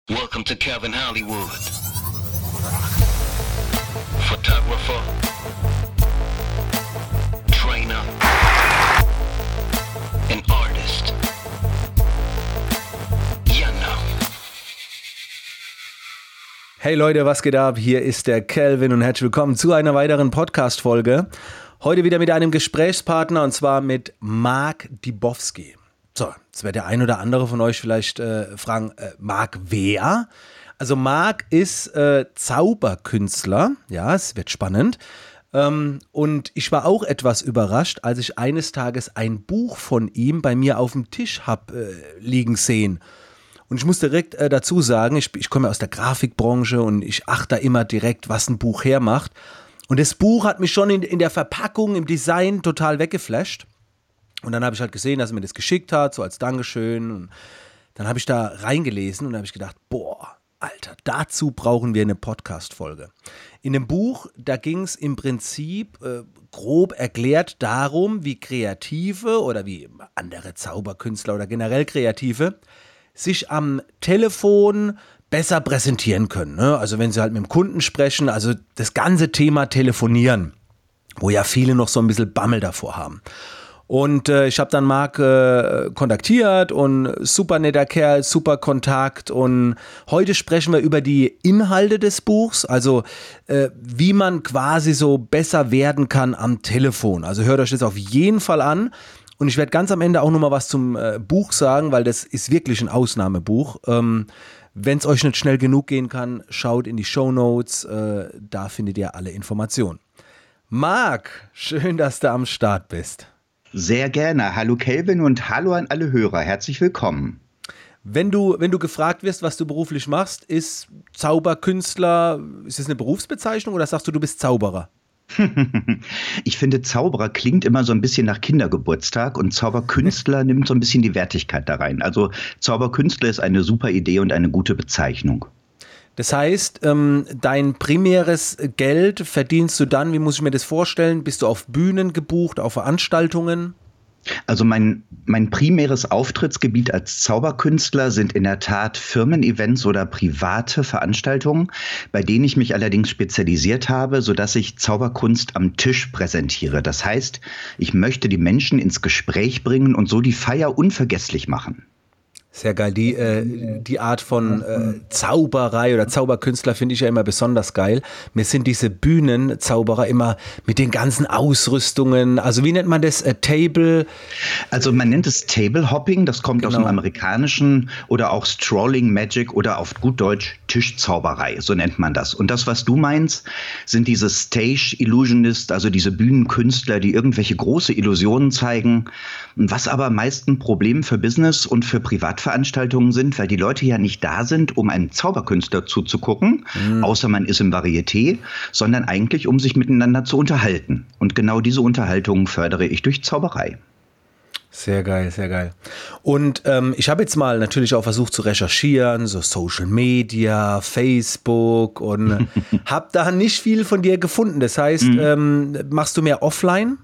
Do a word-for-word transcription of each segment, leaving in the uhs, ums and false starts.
Welcome to Calvin Hollywood. Photographer, trainer, and artist. You know. Hey Leute, was geht ab? Hier ist der Calvin und herzlich willkommen zu einer weiteren Podcast-Folge. Heute wieder mit einem Gesprächspartner und zwar mit Mark Dybowski. So, jetzt wird der ein oder andere von euch vielleicht äh, fragen, äh, Mark wer? Also Mark ist äh, Zauberkünstler, ja, es wird spannend. Ähm, und ich war auch etwas überrascht, als ich eines Tages ein Buch von ihm bei mir auf dem Tisch habe äh, liegen sehen. Und ich muss direkt äh, dazu sagen, ich, ich komme aus der Grafikbranche und ich achte da immer direkt, was ein Buch hermacht. Und das Buch hat mich schon in, in der Verpackung, im Design total weggeflasht. Und dann habe ich halt gesehen, dass er mir das geschickt hat, so als Dankeschön. Und dann habe ich da reingelesen und da habe ich gedacht, boah, Alter, dazu brauchen wir eine Podcast-Folge. In dem Buch, da ging es im Prinzip äh, grob erklärt darum, wie Kreative oder wie andere Zauberkünstler oder generell Kreative sich am Telefon besser präsentieren können. Ne? Also wenn sie halt mit dem Kunden sprechen, also das ganze Thema Telefonieren, wo ja viele noch so ein bisschen Bammel davor haben. Und äh, ich habe dann Mark äh, kontaktiert und super netter Kerl, super Kontakt. Und heute sprechen wir über die Inhalte des Buchs, also äh, wie man quasi so besser werden kann am Telefon. Also hört euch das auf jeden Fall an. Und ich werde ganz am Ende auch nochmal was zum äh, Buch sagen, weil das ist wirklich ein Ausnahmebuch. Ähm, Wenn es euch nicht schnell genug gehen kann, schaut in die Shownotes, äh, da findet ihr alle Informationen. Mark, schön, dass du am Start bist. Sehr gerne. Hallo Calvin und hallo an alle Hörer. Herzlich willkommen. Wenn du, wenn du gefragt wirst, was du beruflich machst, ist Zauberkünstler, ist das eine Berufsbezeichnung oder sagst du, du bist Zauberer? Ich finde, Zauberer klingt immer so ein bisschen nach Kindergeburtstag und Zauberkünstler nimmt so ein bisschen die Wertigkeit da rein. Also Zauberkünstler ist eine super Idee und eine gute Bezeichnung. Das heißt, ähm, dein primäres Geld verdienst du dann, wie muss ich mir das vorstellen? Bist du auf Bühnen gebucht, auf Veranstaltungen? Also mein, mein primäres Auftrittsgebiet als Zauberkünstler sind in der Tat Firmen-Events oder private Veranstaltungen, bei denen ich mich allerdings spezialisiert habe, sodass ich Zauberkunst am Tisch präsentiere. Das heißt, ich möchte die Menschen ins Gespräch bringen und so die Feier unvergesslich machen. Sehr geil. Die, äh, die Art von äh, Zauberei oder Zauberkünstler finde ich ja immer besonders geil. Mir sind diese Bühnenzauberer immer mit den ganzen Ausrüstungen, also wie nennt man das? Äh, Table? Also man nennt es Table Hopping, das kommt Genau. aus dem Amerikanischen, oder auch Strolling Magic oder auf gut Deutsch Tischzauberei, so nennt man das. Und das, was du meinst, sind diese Stage Illusionist, also diese Bühnenkünstler, die irgendwelche große Illusionen zeigen, was aber meist ein Problem für Business und für Privatveranstaltungen sind, weil die Leute ja nicht da sind, um einem Zauberkünstler zuzugucken, mhm. außer man ist im Varieté, sondern eigentlich, um sich miteinander zu unterhalten. Und genau diese Unterhaltung fördere ich durch Zauberei. Sehr geil, sehr geil. Und ähm, ich habe jetzt mal natürlich auch versucht zu recherchieren, so Social Media, Facebook und habe da nicht viel von dir gefunden. Das heißt, mhm. ähm, machst du mehr offline?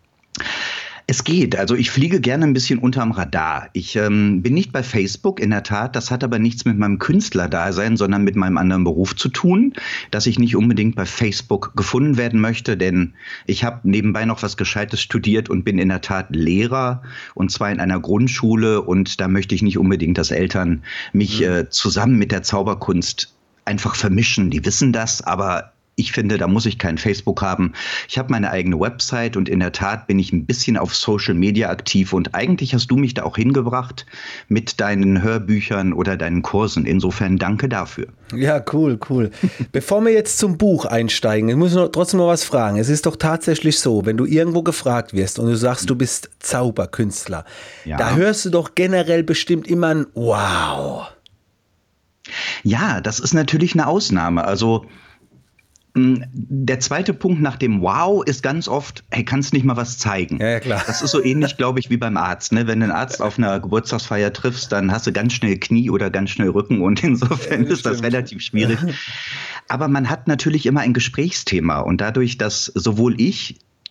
Es geht. Also ich fliege gerne ein bisschen unterm Radar. Ich ähm, bin nicht bei Facebook, in der Tat. Das hat aber nichts mit meinem Künstlerdasein, sondern mit meinem anderen Beruf zu tun, dass ich nicht unbedingt bei Facebook gefunden werden möchte, denn ich habe nebenbei noch was Gescheites studiert und bin in der Tat Lehrer, und zwar in einer Grundschule, und da möchte ich nicht unbedingt, dass Eltern mich äh, zusammen mit der Zauberkunst einfach vermischen. Die wissen das, aber ich finde, da muss ich kein Facebook haben. Ich habe meine eigene Website und in der Tat bin ich ein bisschen auf Social Media aktiv, und eigentlich hast du mich da auch hingebracht mit deinen Hörbüchern oder deinen Kursen. Insofern danke dafür. Ja, cool, cool. Bevor wir jetzt zum Buch einsteigen, ich muss noch, trotzdem noch was fragen. Es ist doch tatsächlich so, wenn du irgendwo gefragt wirst und du sagst, du bist Zauberkünstler, ja. Da hörst du doch generell bestimmt immer ein Wow. Ja, das ist natürlich eine Ausnahme. Also der zweite Punkt nach dem Wow ist ganz oft, hey, kannst nicht mal was zeigen? Ja, ja, klar. Das ist so ähnlich, glaube ich, wie beim Arzt. Ne? Wenn du einen Arzt auf einer Geburtstagsfeier triffst, dann hast du ganz schnell Knie oder ganz schnell Rücken, und insofern ja, ist das relativ schwierig. Aber man hat natürlich immer ein Gesprächsthema, und dadurch, dass sowohl ich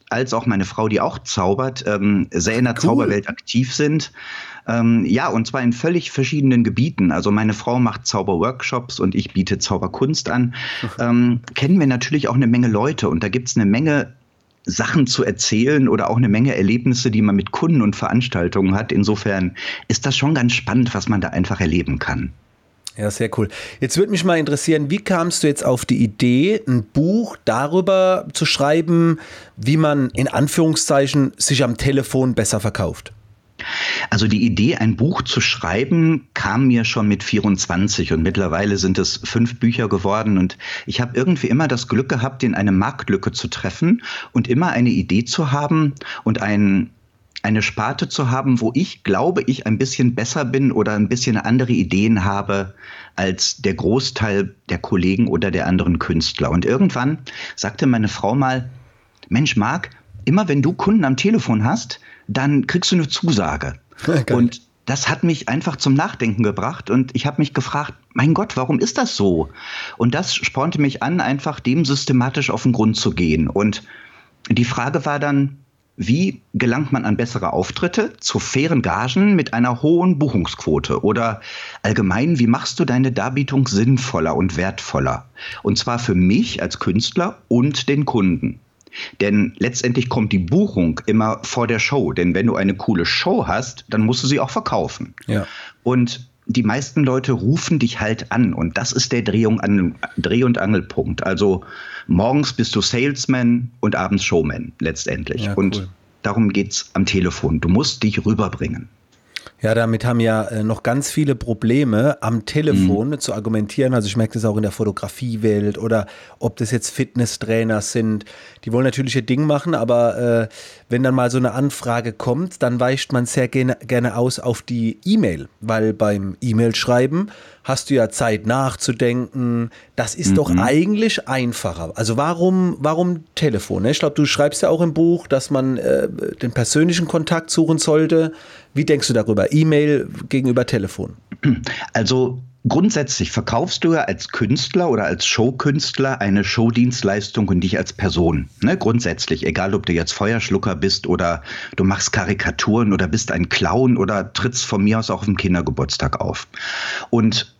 als auch meine Frau, die auch zaubert, ähm, sehr in der cool. Zauberwelt aktiv sind. Ähm, ja, und zwar in völlig verschiedenen Gebieten. Also meine Frau macht Zauberworkshops und ich biete Zauberkunst an. Ähm, kennen wir natürlich auch eine Menge Leute und da gibt es eine Menge Sachen zu erzählen oder auch eine Menge Erlebnisse, die man mit Kunden und Veranstaltungen hat. Insofern ist das schon ganz spannend, was man da einfach erleben kann. Ja, sehr cool. Jetzt würde mich mal interessieren, wie kamst du jetzt auf die Idee, ein Buch darüber zu schreiben, wie man in Anführungszeichen sich am Telefon besser verkauft? Also die Idee, ein Buch zu schreiben, kam mir schon mit vierundzwanzig und mittlerweile sind es fünf Bücher geworden und ich habe irgendwie immer das Glück gehabt, in eine Marktlücke zu treffen und immer eine Idee zu haben und ein, eine Sparte zu haben, wo ich glaube, ich ein bisschen besser bin oder ein bisschen andere Ideen habe als der Großteil der Kollegen oder der anderen Künstler. Und irgendwann sagte meine Frau mal, Mensch Marc, immer wenn du Kunden am Telefon hast, dann kriegst du eine Zusage. Okay. Und das hat mich einfach zum Nachdenken gebracht und ich habe mich gefragt, mein Gott, warum ist das so? Und das spornte mich an, einfach dem systematisch auf den Grund zu gehen. Und die Frage war dann, wie gelangt man an bessere Auftritte zu fairen Gagen mit einer hohen Buchungsquote? Oder allgemein, wie machst du deine Darbietung sinnvoller und wertvoller? Und zwar für mich als Künstler und den Kunden. Denn letztendlich kommt die Buchung immer vor der Show. Denn wenn du eine coole Show hast, dann musst du sie auch verkaufen. Ja. Und die meisten Leute rufen dich halt an. Und das ist der Dreh- und, Angel- Dreh- und Angelpunkt. Also morgens bist du Salesman und abends Showman letztendlich. Ja, cool. Und darum geht's am Telefon. Du musst dich rüberbringen. Ja, damit haben ja äh, noch ganz viele Probleme am Telefon mhm. zu argumentieren. Also ich merke das auch in der Fotografiewelt oder ob das jetzt Fitnesstrainer sind. Die wollen natürlich ihr Ding machen, aber äh, wenn dann mal so eine Anfrage kommt, dann weicht man sehr gerne, gerne aus auf die E-Mail. Weil beim E-Mail-Schreiben hast du ja Zeit nachzudenken. Das ist mhm. doch eigentlich einfacher. Also warum, warum Telefon? Ich glaube, du schreibst ja auch im Buch, dass man äh, den persönlichen Kontakt suchen sollte. Wie denkst du darüber? E-Mail gegenüber Telefon? Also grundsätzlich verkaufst du ja als Künstler oder als Showkünstler eine Showdienstleistung und dich als Person. Ne? Grundsätzlich, egal ob du jetzt Feuerschlucker bist oder du machst Karikaturen oder bist ein Clown oder trittst von mir aus auch auf dem Kindergeburtstag auf. Und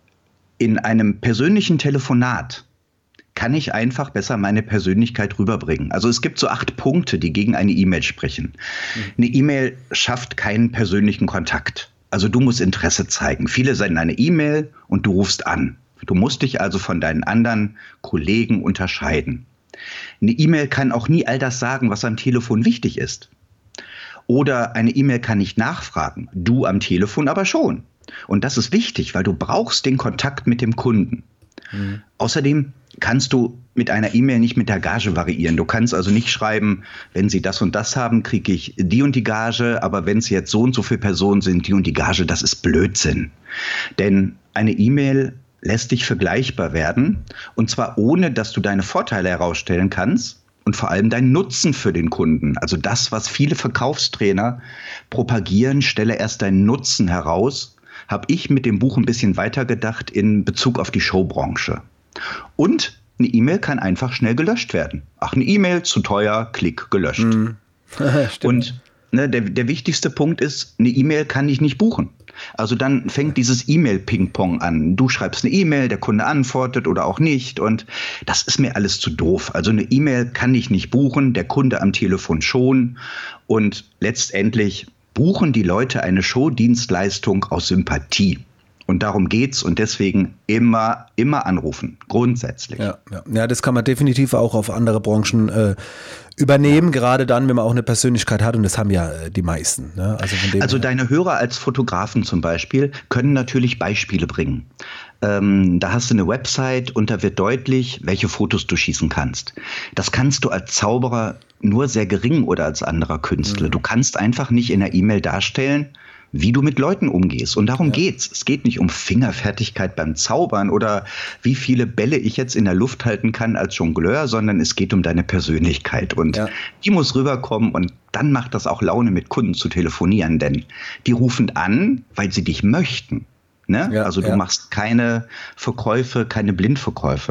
in einem persönlichen Telefonat kann ich einfach besser meine Persönlichkeit rüberbringen. Also es gibt so acht Punkte, die gegen eine E-Mail sprechen. Mhm. Eine E-Mail schafft keinen persönlichen Kontakt. Also du musst Interesse zeigen. Viele senden eine E-Mail und du rufst an. Du musst dich also von deinen anderen Kollegen unterscheiden. Eine E-Mail kann auch nie all das sagen, was am Telefon wichtig ist. Oder eine E-Mail kann nicht nachfragen. Du am Telefon aber schon. Und das ist wichtig, weil du brauchst den Kontakt mit dem Kunden. Mhm. Außerdem kannst du mit einer E-Mail nicht mit der Gage variieren. Du kannst also nicht schreiben, wenn Sie das und das haben, kriege ich die und die Gage, aber wenn es jetzt so und so viele Personen sind, die und die Gage, das ist Blödsinn. Denn eine E-Mail lässt dich vergleichbar werden und zwar ohne, dass du deine Vorteile herausstellen kannst und vor allem deinen Nutzen für den Kunden. Also das, was viele Verkaufstrainer propagieren, stelle erst deinen Nutzen heraus, habe ich mit dem Buch ein bisschen weitergedacht in Bezug auf die Showbranche. Und eine E-Mail kann einfach schnell gelöscht werden. Ach, eine E-Mail, zu teuer, Klick, gelöscht. Mhm. Und ne, der, der wichtigste Punkt ist, eine E-Mail kann ich nicht buchen. Also dann fängt dieses E-Mail-Ping-Pong an. Du schreibst eine E-Mail, der Kunde antwortet oder auch nicht. Und das ist mir alles zu doof. Also eine E-Mail kann ich nicht buchen, der Kunde am Telefon schon. Und letztendlich buchen die Leute eine Showdienstleistung aus Sympathie. Und darum geht's und deswegen immer, immer anrufen, grundsätzlich. Ja, ja. ja, das kann man definitiv auch auf andere Branchen äh, übernehmen, ja. Gerade dann, wenn man auch eine Persönlichkeit hat und das haben ja äh, die meisten. Ne? Also, von dem also deine Hörer als Fotografen zum Beispiel können natürlich Beispiele bringen. Ähm, da hast du eine Website und da wird deutlich, welche Fotos du schießen kannst. Das kannst du als Zauberer nur sehr gering oder als anderer Künstler. Mhm. Du kannst einfach nicht in der E-Mail darstellen, wie du mit Leuten umgehst. Und darum ja. geht's. Es geht nicht um Fingerfertigkeit beim Zaubern oder wie viele Bälle ich jetzt in der Luft halten kann als Jongleur, sondern es geht um deine Persönlichkeit. Und ja. die muss rüberkommen und dann macht das auch Laune, mit Kunden zu telefonieren, denn die rufen an, weil sie dich möchten. Ne? Ja, also du ja. machst keine Verkäufe, keine Blindverkäufe.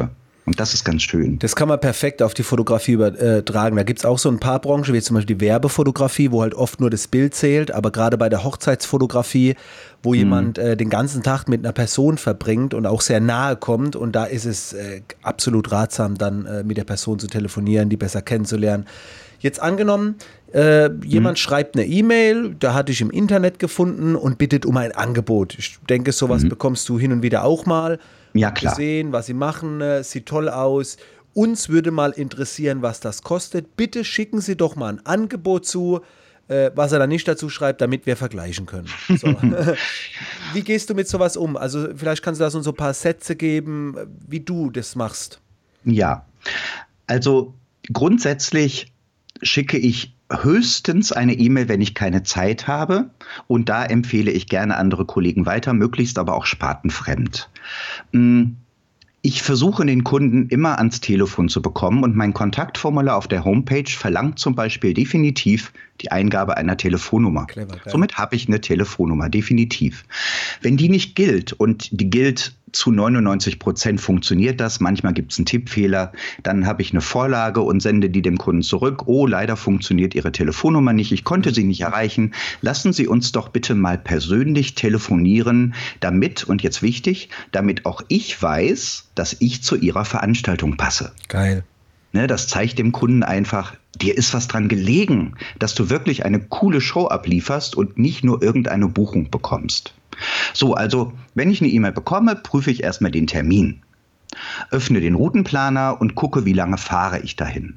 Und das ist ganz schön. Das kann man perfekt auf die Fotografie übertragen. Da gibt es auch so ein paar Branchen, wie zum Beispiel die Werbefotografie, wo halt oft nur das Bild zählt, aber gerade bei der Hochzeitsfotografie, wo mhm. jemand äh, den ganzen Tag mit einer Person verbringt und auch sehr nahe kommt, und da ist es äh, absolut ratsam, dann äh, mit der Person zu telefonieren, die besser kennenzulernen. Jetzt angenommen, äh, jemand mhm. schreibt eine E-Mail, da hatte ich im Internet gefunden und bittet um ein Angebot. Ich denke, sowas mhm. bekommst du hin und wieder auch mal. Ja, klar. Gesehen, was sie machen, äh, sieht toll aus. Uns würde mal interessieren, was das kostet. Bitte schicken Sie doch mal ein Angebot zu, äh, was er dann nicht dazu schreibt, damit wir vergleichen können. So. Wie gehst du mit sowas um? Also vielleicht kannst du da so ein paar Sätze geben, wie du das machst. Ja, also grundsätzlich schicke ich höchstens eine E-Mail, wenn ich keine Zeit habe. Und da empfehle ich gerne andere Kollegen weiter, möglichst aber auch spartenfremd. Ich versuche den Kunden immer ans Telefon zu bekommen, und mein Kontaktformular auf der Homepage verlangt zum Beispiel definitiv die Eingabe einer Telefonnummer. Clever, Somit habe ich eine Telefonnummer, definitiv. Wenn die nicht gilt, und die gilt zu neunundneunzig Prozent funktioniert das, manchmal gibt es einen Tippfehler, dann habe ich eine Vorlage und sende die dem Kunden zurück. Oh, leider funktioniert Ihre Telefonnummer nicht, ich konnte Sie nicht erreichen. Lassen Sie uns doch bitte mal persönlich telefonieren, damit, und jetzt wichtig, damit auch ich weiß, dass ich zu Ihrer Veranstaltung passe. Geil. Ne, das zeigt dem Kunden einfach, dir ist was dran gelegen, dass du wirklich eine coole Show ablieferst und nicht nur irgendeine Buchung bekommst. So, also wenn ich eine E-Mail bekomme, prüfe ich erstmal den Termin, öffne den Routenplaner und gucke, wie lange fahre ich dahin.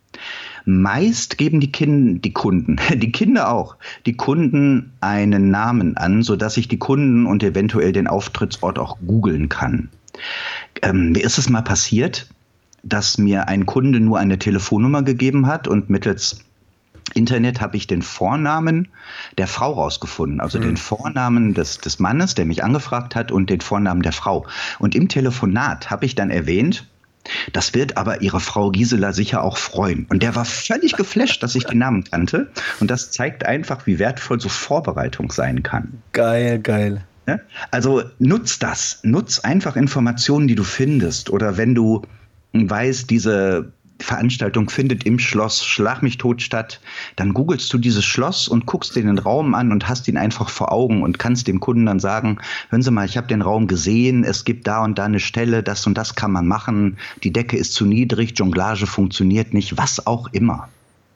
Meist geben die, kind, die Kunden, die Kinder auch, die Kunden einen Namen an, sodass ich die Kunden und eventuell den Auftrittsort auch googeln kann. Ähm, mir ist es mal passiert, dass mir ein Kunde nur eine Telefonnummer gegeben hat, und mittels Internet habe ich den Vornamen der Frau rausgefunden, also mhm. den Vornamen des, des Mannes, der mich angefragt hat, und den Vornamen der Frau. Und im Telefonat habe ich dann erwähnt, das wird aber Ihre Frau Gisela sicher auch freuen. Und der war völlig geflasht, dass ich den Namen kannte. Und das zeigt einfach, wie wertvoll so Vorbereitung sein kann. Geil, geil. Also nutz das. Nutz einfach Informationen, die du findest. Oder wenn du weißt, diese Veranstaltung findet im Schloss Schlag mich tot statt, dann googelst du dieses Schloss und guckst dir den Raum an und hast ihn einfach vor Augen und kannst dem Kunden dann sagen, hören Sie mal, ich habe den Raum gesehen, es gibt da und da eine Stelle, das und das kann man machen, die Decke ist zu niedrig, Jonglage funktioniert nicht, was auch immer.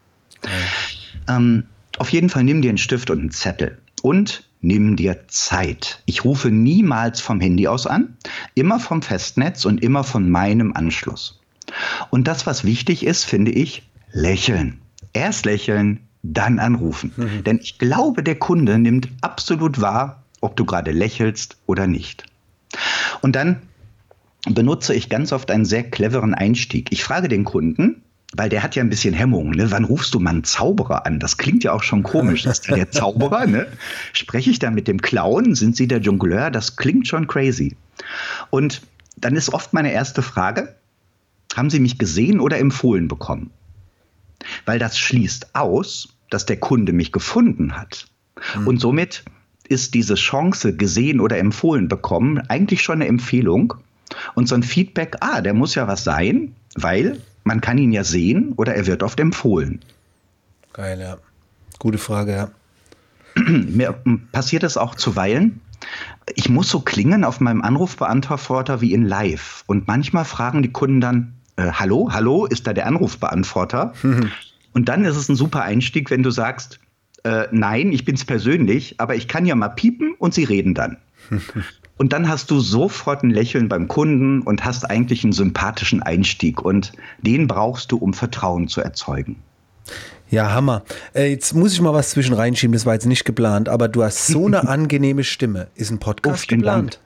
Ja. Ähm, auf jeden Fall nimm dir einen Stift und einen Zettel und nimm dir Zeit. Ich rufe niemals vom Handy aus an, immer vom Festnetz und immer von meinem Anschluss. Und das, was wichtig ist, finde ich, lächeln. Erst lächeln, dann anrufen. Mhm. Denn ich glaube, der Kunde nimmt absolut wahr, ob du gerade lächelst oder nicht. Und dann benutze ich ganz oft einen sehr cleveren Einstieg. Ich frage den Kunden, weil der hat ja ein bisschen Hemmung, ne? Wann rufst du mal einen Zauberer an? Das klingt ja auch schon komisch. Ist der der Zauberer? Ne? Spreche ich da mit dem Clown? Sind Sie der Jongleur? Das klingt schon crazy. Und dann ist oft meine erste Frage, haben Sie mich gesehen oder empfohlen bekommen? Weil das schließt aus, dass der Kunde mich gefunden hat. Mhm. Und somit ist diese Chance, gesehen oder empfohlen bekommen, eigentlich schon eine Empfehlung. Und so ein Feedback, ah, der muss ja was sein, weil man kann ihn ja sehen oder er wird oft empfohlen. Geil, ja. Gute Frage, ja. Mir passiert es auch zuweilen. Ich muss so klingen auf meinem Anrufbeantworter wie in Live. Und manchmal fragen die Kunden dann, äh, hallo, hallo, ist da der Anrufbeantworter? Mhm. Und dann ist es ein super Einstieg, wenn du sagst, äh, nein, ich bin's persönlich, aber ich kann ja mal piepen und sie reden dann. Und dann hast du sofort ein Lächeln beim Kunden und hast eigentlich einen sympathischen Einstieg. Und den brauchst du, um Vertrauen zu erzeugen. Ja, Hammer. Äh, jetzt muss ich mal was zwischen reinschieben, das war jetzt nicht geplant, aber du hast so eine angenehme Stimme. Ist ein Podcast oh, geplant?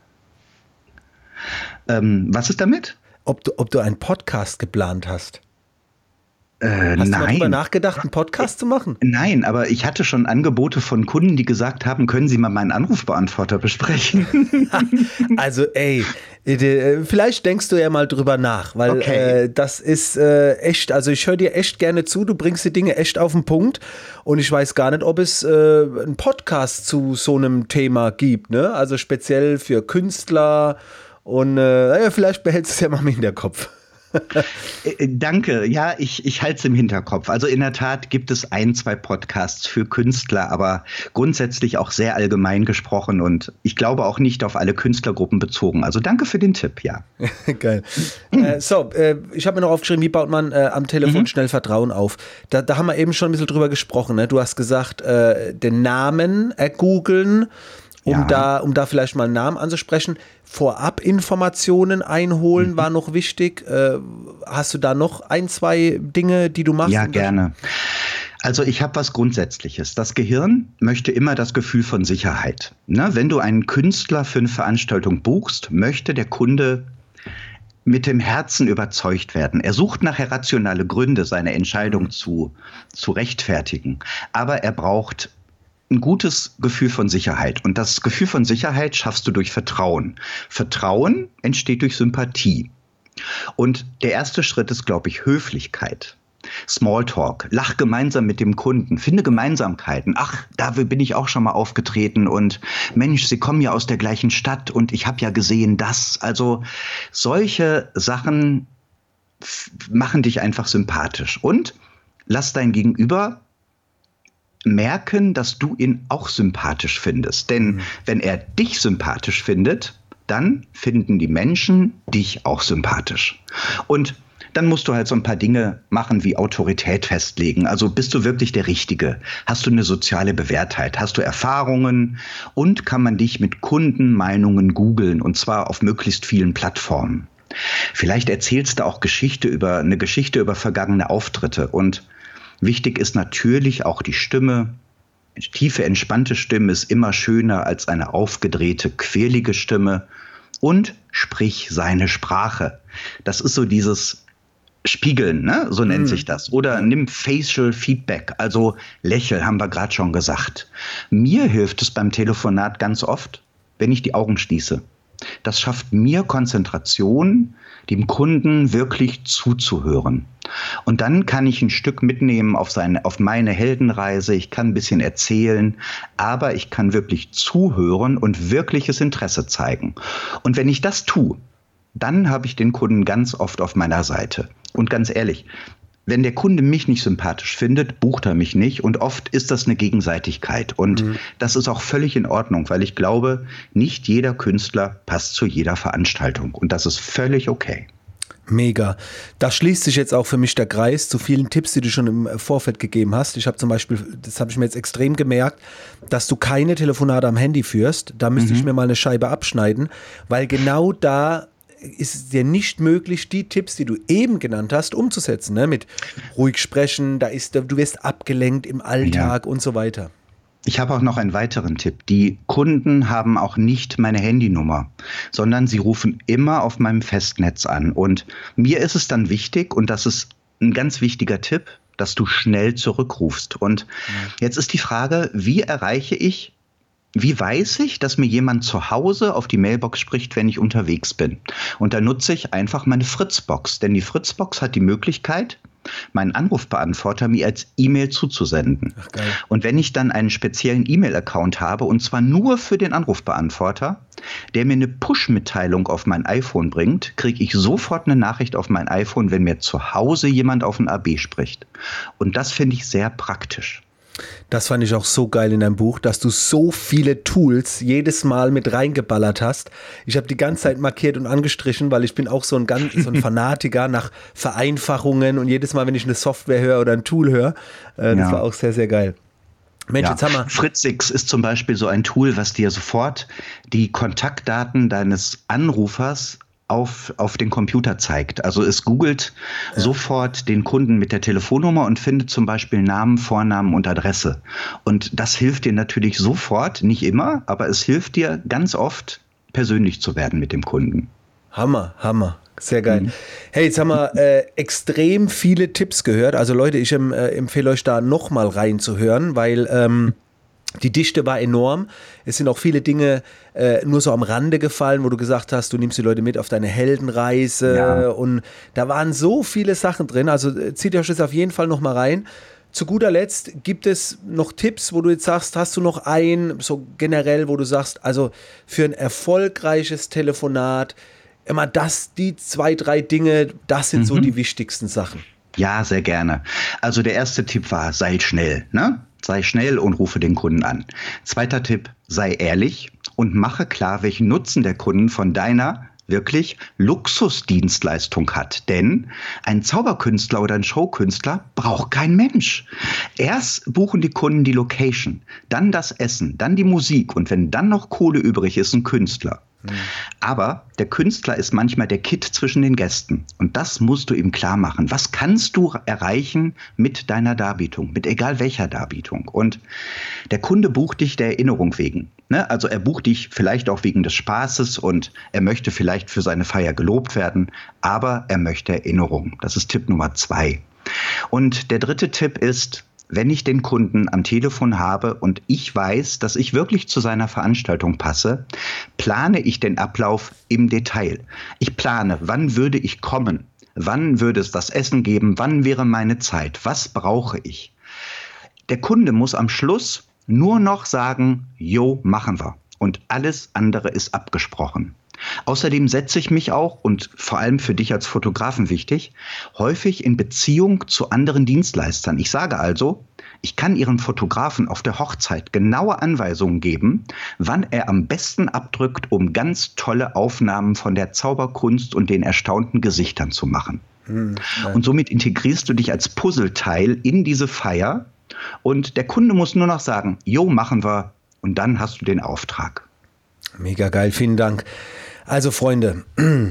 Ähm, was ist damit? Ob du, ob du einen Podcast geplant hast? Äh, Hast nein. du mal drüber nachgedacht, einen Podcast zu machen? Nein, aber ich hatte schon Angebote von Kunden, die gesagt haben, können Sie mal meinen Anrufbeantworter besprechen? Also ey, vielleicht denkst du ja mal drüber nach, weil okay. äh, das ist äh, echt, also ich höre dir echt gerne zu, du bringst die Dinge echt auf den Punkt und ich weiß gar nicht, ob es äh, einen Podcast zu so einem Thema gibt, ne? Also speziell für Künstler und äh, ja, vielleicht behältst du es ja mal im Hinterkopf. Äh, danke, ja, ich, ich halte es im Hinterkopf. Also in der Tat gibt es ein, zwei Podcasts für Künstler, aber grundsätzlich auch sehr allgemein gesprochen und ich glaube auch nicht auf alle Künstlergruppen bezogen. Also danke für den Tipp, ja. Geil. äh, so, äh, ich habe mir noch aufgeschrieben, wie baut man äh, am Telefon mhm. schnell Vertrauen auf? Da, da haben wir eben schon ein bisschen drüber gesprochen. Ne? Du hast gesagt, äh, den Namen ergoogeln, um, ja. da, um da vielleicht mal einen Namen anzusprechen. Vorab Informationen einholen mhm. war noch wichtig. Äh, hast du da noch ein, zwei Dinge, die du machst? Ja, gerne. Also ich habe was Grundsätzliches. Das Gehirn möchte immer das Gefühl von Sicherheit. Ne? Wenn du einen Künstler für eine Veranstaltung buchst, möchte der Kunde mit dem Herzen überzeugt werden. Er sucht nachher rationale Gründe, seine Entscheidung zu, zu rechtfertigen. Aber er braucht ein gutes Gefühl von Sicherheit. Und das Gefühl von Sicherheit schaffst du durch Vertrauen. Vertrauen entsteht durch Sympathie. Und der erste Schritt ist, glaube ich, Höflichkeit. Smalltalk, lach gemeinsam mit dem Kunden, finde Gemeinsamkeiten. Ach, da bin ich auch schon mal aufgetreten und Mensch, Sie kommen ja aus der gleichen Stadt und ich habe ja gesehen, das. Also solche Sachen f- machen dich einfach sympathisch und lass dein Gegenüber merken, dass du ihn auch sympathisch findest. Denn mhm. wenn er dich sympathisch findet, dann finden die Menschen dich auch sympathisch. Und dann musst du halt so ein paar Dinge machen wie Autorität festlegen. Also bist du wirklich der Richtige? Hast du eine soziale Bewährtheit? Hast du Erfahrungen? Und kann man dich mit Kundenmeinungen googeln und zwar auf möglichst vielen Plattformen? Vielleicht erzählst du auch Geschichte über eine Geschichte über vergangene Auftritte. Und wichtig ist natürlich auch die Stimme. Eine tiefe, entspannte Stimme ist immer schöner als eine aufgedrehte, quirlige Stimme. Und sprich seine Sprache. Das ist so dieses Spiegeln, ne? So nennt mm. sich das. Oder nimm Facial Feedback, also lächel, haben wir gerade schon gesagt. Mir hilft es beim Telefonat ganz oft, wenn ich die Augen schließe. Das schafft mir Konzentration, dem Kunden wirklich zuzuhören. Und dann kann ich ein Stück mitnehmen auf seine, auf meine Heldenreise. Ich kann ein bisschen erzählen, aber ich kann wirklich zuhören und wirkliches Interesse zeigen. Und wenn ich das tue, dann habe ich den Kunden ganz oft auf meiner Seite. Und ganz ehrlich, wenn der Kunde mich nicht sympathisch findet, bucht er mich nicht. Und oft ist das eine Gegenseitigkeit. Und mhm. das ist auch völlig in Ordnung, weil ich glaube, nicht jeder Künstler passt zu jeder Veranstaltung. Und das ist völlig okay. Mega. Da schließt sich jetzt auch für mich der Kreis zu vielen Tipps, die du schon im Vorfeld gegeben hast. Ich habe zum Beispiel, das habe ich mir jetzt extrem gemerkt, dass du keine Telefonate am Handy führst. Da müsste mhm. ich mir mal eine Scheibe abschneiden, weil genau da ist es dir nicht möglich, die Tipps, die du eben genannt hast, umzusetzen. Ne? Mit ruhig sprechen, da ist, du wirst abgelenkt im Alltag ja. und so weiter. Ich habe auch noch einen weiteren Tipp. Die Kunden haben auch nicht meine Handynummer, sondern sie rufen immer auf meinem Festnetz an. Und mir ist es dann wichtig, und das ist ein ganz wichtiger Tipp, dass du schnell zurückrufst. Und ja. jetzt ist die Frage, wie erreiche ich Wie weiß ich, dass mir jemand zu Hause auf die Mailbox spricht, wenn ich unterwegs bin? Und da nutze ich einfach meine Fritzbox, denn die Fritzbox hat die Möglichkeit, meinen Anrufbeantworter mir als E-Mail zuzusenden. Ach, geil. Und wenn ich dann einen speziellen E-Mail-Account habe, und zwar nur für den Anrufbeantworter, der mir eine Push-Mitteilung auf mein iPhone bringt, kriege ich sofort eine Nachricht auf mein iPhone, wenn mir zu Hause jemand auf ein A B spricht. Und das finde ich sehr praktisch. Das fand ich auch so geil in deinem Buch, dass du so viele Tools jedes Mal mit reingeballert hast. Ich habe die ganze Zeit markiert und angestrichen, weil ich bin auch so ein, ganz, so ein Fanatiker nach Vereinfachungen und jedes Mal, wenn ich eine Software höre oder ein Tool höre, äh, das ja. war auch sehr, sehr geil. Mensch, ja. jetzt haben wir Fritzix ist zum Beispiel so ein Tool, was dir sofort die Kontaktdaten deines Anrufers auf, auf den Computer zeigt. Also es googelt ja. sofort den Kunden mit der Telefonnummer und findet zum Beispiel Namen, Vornamen und Adresse. Und das hilft dir natürlich sofort, nicht immer, aber es hilft dir ganz oft, persönlich zu werden mit dem Kunden. Hammer, Hammer. Sehr geil. Mhm. Hey, jetzt haben wir äh, extrem viele Tipps gehört. Also Leute, ich ähm, äh, empfehle euch da nochmal reinzuhören, weil ähm, die Dichte war enorm. Es sind auch viele Dinge äh, nur so am Rande gefallen, wo du gesagt hast, du nimmst die Leute mit auf deine Heldenreise. Ja. Und da waren so viele Sachen drin. Also äh, zieht euch das auf jeden Fall nochmal rein. Zu guter Letzt gibt es noch Tipps, wo du jetzt sagst, hast du noch ein, so generell, wo du sagst, also für ein erfolgreiches Telefonat, immer das, die zwei, drei Dinge, das sind mhm. so die wichtigsten Sachen. Ja, sehr gerne. Also der erste Tipp war, sei schnell, ne? Sei schnell und rufe den Kunden an. Zweiter Tipp, sei ehrlich und mache klar, welchen Nutzen der Kunden von deiner wirklich Luxusdienstleistung hat. Denn ein Zauberkünstler oder ein Showkünstler braucht kein Mensch. Erst buchen die Kunden die Location, dann das Essen, dann die Musik und wenn dann noch Kohle übrig ist, ein Künstler. Aber der Künstler ist manchmal der Kitt zwischen den Gästen. Und das musst du ihm klar machen. Was kannst du erreichen mit deiner Darbietung, mit egal welcher Darbietung? Und der Kunde bucht dich der Erinnerung wegen. Ne? Also er bucht dich vielleicht auch wegen des Spaßes und er möchte vielleicht für seine Feier gelobt werden, aber er möchte Erinnerung. Das ist Tipp Nummer zwei. Und der dritte Tipp ist, wenn ich den Kunden am Telefon habe und ich weiß, dass ich wirklich zu seiner Veranstaltung passe, plane ich den Ablauf im Detail. Ich plane, wann würde ich kommen, wann würde es das Essen geben, wann wäre meine Zeit, was brauche ich. Der Kunde muss am Schluss nur noch sagen, jo, machen wir. Und alles andere ist abgesprochen. Außerdem setze ich mich auch, und vor allem für dich als Fotografen wichtig, häufig in Beziehung zu anderen Dienstleistern. Ich sage also, ich kann Ihren Fotografen auf der Hochzeit genaue Anweisungen geben, wann er am besten abdrückt, um ganz tolle Aufnahmen von der Zauberkunst und den erstaunten Gesichtern zu machen. Hm, und somit integrierst du dich als Puzzleteil in diese Feier und der Kunde muss nur noch sagen, jo, machen wir, und dann hast du den Auftrag. Mega geil, vielen Dank. Also Freunde,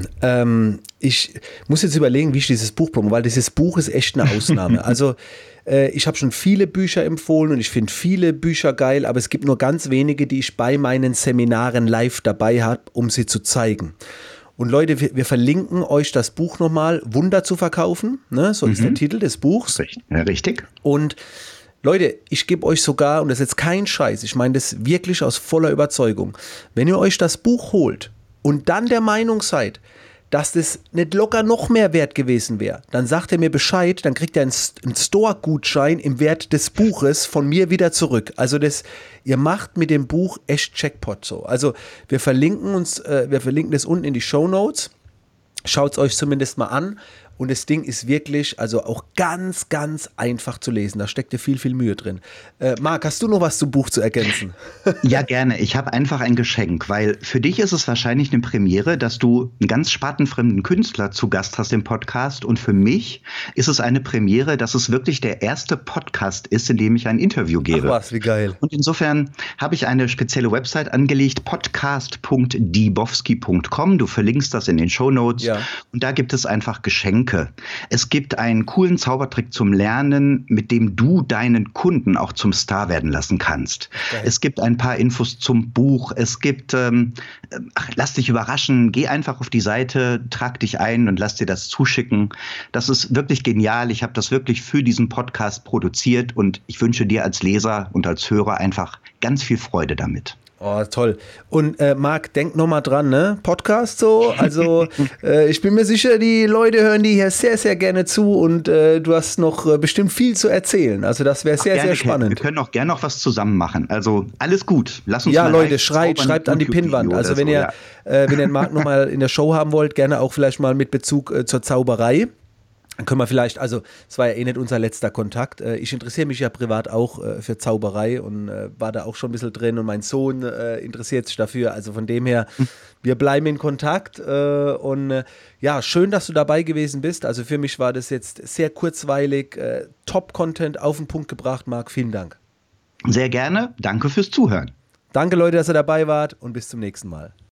ähm, ich muss jetzt überlegen, wie ich dieses Buch promote, weil dieses Buch ist echt eine Ausnahme. Also äh, ich habe schon viele Bücher empfohlen und ich finde viele Bücher geil, aber es gibt nur ganz wenige, die ich bei meinen Seminaren live dabei habe, um sie zu zeigen. Und Leute, wir, wir verlinken euch das Buch nochmal, Wunder zu verkaufen, ne? So mhm. ist der Titel des Buchs. Richtig. Ja, richtig. Und Leute, ich gebe euch sogar, und das ist jetzt kein Scheiß, ich meine das wirklich aus voller Überzeugung, wenn ihr euch das Buch holt und dann der Meinung seid, dass das nicht locker noch mehr wert gewesen wäre, dann sagt ihr mir Bescheid, dann kriegt ihr einen, einen Store-Gutschein im Wert des Buches von mir wieder zurück. Also das, ihr macht mit dem Buch echt Jackpot so. Also wir verlinken uns, äh, wir verlinken das unten in die Shownotes. Schaut es euch zumindest mal an. Und das Ding ist wirklich, also auch ganz, ganz einfach zu lesen. Da steckt ja viel, viel Mühe drin. Äh, Marc, hast du noch was zum Buch zu ergänzen? Ja, gerne. Ich habe einfach ein Geschenk, weil für dich ist es wahrscheinlich eine Premiere, dass du einen ganz spartenfremden Künstler zu Gast hast im Podcast. Und für mich ist es eine Premiere, dass es wirklich der erste Podcast ist, in dem ich ein Interview gebe. Ach was, wie geil. Und insofern habe ich eine spezielle Website angelegt, podcast punkt diebowski punkt com. Du verlinkst das in den Shownotes. Ja. Und da gibt es einfach Geschenke. Es gibt einen coolen Zaubertrick zum Lernen, mit dem du deinen Kunden auch zum Star werden lassen kannst. Okay. Es gibt ein paar Infos zum Buch. Es gibt, ähm, ach, lass dich überraschen, geh einfach auf die Seite, trag dich ein und lass dir das zuschicken. Das ist wirklich genial. Ich habe das wirklich für diesen Podcast produziert und ich wünsche dir als Leser und als Hörer einfach ganz viel Freude damit. Oh, toll. Und äh, Marc, denk nochmal dran, ne? Podcast so, also äh, ich bin mir sicher, die Leute hören die hier sehr, sehr gerne zu und äh, du hast noch äh, bestimmt viel zu erzählen. Also das wäre sehr, sehr spannend. Wir können auch gerne noch was zusammen machen. Also alles gut. Lass uns ja, mal Leute, schreit, schreibt an die Pinnwand. Also wenn so, ihr, ja. äh, wenn ihr den Marc nochmal in der Show haben wollt, gerne auch vielleicht mal mit Bezug äh, zur Zauberei. Dann können wir vielleicht, also es war ja eh nicht unser letzter Kontakt. Ich interessiere mich ja privat auch für Zauberei und war da auch schon ein bisschen drin und mein Sohn interessiert sich dafür. Also von dem her, wir bleiben in Kontakt und ja, schön, dass du dabei gewesen bist. Also für mich war das jetzt sehr kurzweilig, Top-Content auf den Punkt gebracht. Marc, vielen Dank. Sehr gerne, danke fürs Zuhören. Danke Leute, dass ihr dabei wart und bis zum nächsten Mal.